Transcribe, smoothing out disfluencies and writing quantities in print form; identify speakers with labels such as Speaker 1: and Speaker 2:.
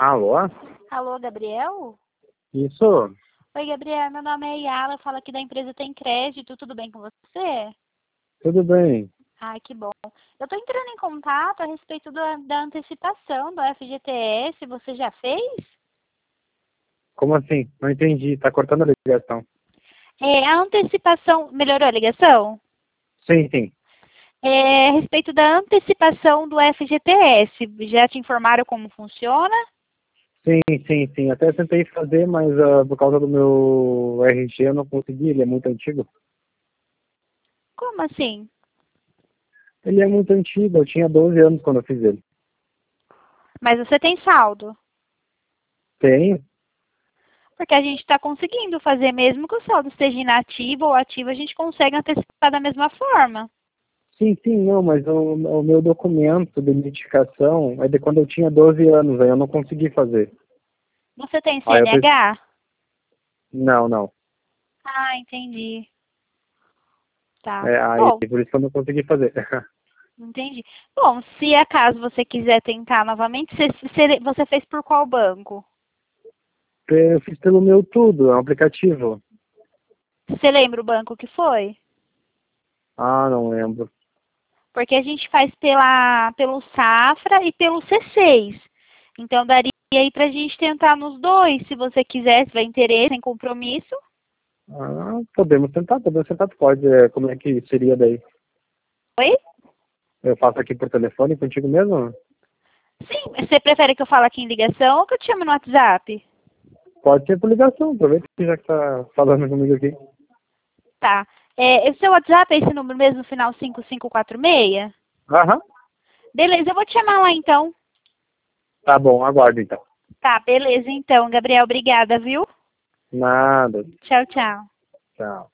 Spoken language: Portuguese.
Speaker 1: Alô?
Speaker 2: Alô, Gabriel?
Speaker 1: Isso?
Speaker 2: Oi, Gabriel, meu nome é Yala, eu falo aqui da empresa Tem Crédito, tudo bem com você?
Speaker 1: Tudo bem.
Speaker 2: Ai, que bom. Eu estou entrando em contato a respeito da antecipação do FGTS, você já fez?
Speaker 1: Como assim? Não entendi. Tá cortando a ligação.
Speaker 2: A antecipação, melhorou a ligação?
Speaker 1: Sim, sim.
Speaker 2: A respeito da antecipação do FGTS, já te informaram como funciona?
Speaker 1: Sim, sim, sim. Até tentei fazer, mas por causa do meu RG eu não consegui. Ele é muito antigo.
Speaker 2: Como assim?
Speaker 1: Ele é muito antigo. Eu tinha 12 anos quando eu fiz ele.
Speaker 2: Mas você tem saldo?
Speaker 1: Tenho?
Speaker 2: Porque a gente está conseguindo fazer, mesmo que o saldo esteja inativo ou ativo, a gente consegue antecipar da mesma forma.
Speaker 1: Sim, sim, não, mas o meu documento de identificação é de quando eu tinha 12 anos. Aí eu não consegui fazer.
Speaker 2: Você tem
Speaker 1: Aí eu te...
Speaker 2: CNH?
Speaker 1: Não, não.
Speaker 2: Ah, entendi. Tá.
Speaker 1: Aí
Speaker 2: Bom,
Speaker 1: por isso que eu não consegui fazer.
Speaker 2: entendi. Bom, se acaso você quiser tentar novamente, você fez por qual banco?
Speaker 1: Eu fiz pelo meu tudo, é um aplicativo.
Speaker 2: Você lembra o banco que foi?
Speaker 1: Ah, não lembro.
Speaker 2: Porque a gente faz pelo Safra e pelo C6. Então daria aí pra gente tentar nos dois, se você quiser, se tiver interesse, sem compromisso.
Speaker 1: Ah, podemos tentar, pode. Como é que seria daí?
Speaker 2: Oi?
Speaker 1: Eu faço aqui por telefone contigo mesmo?
Speaker 2: Sim, você prefere que eu fale aqui em ligação ou que eu te chame no WhatsApp?
Speaker 1: Pode ser por ligação, aproveita que já que tá falando comigo aqui.
Speaker 2: Tá. O seu WhatsApp é esse número mesmo, final 5546?
Speaker 1: Aham.
Speaker 2: Beleza, eu vou te chamar lá então.
Speaker 1: Tá bom, aguardo então.
Speaker 2: Tá, beleza então, Gabriel, obrigada, viu?
Speaker 1: Nada.
Speaker 2: Tchau, tchau.
Speaker 1: Tchau.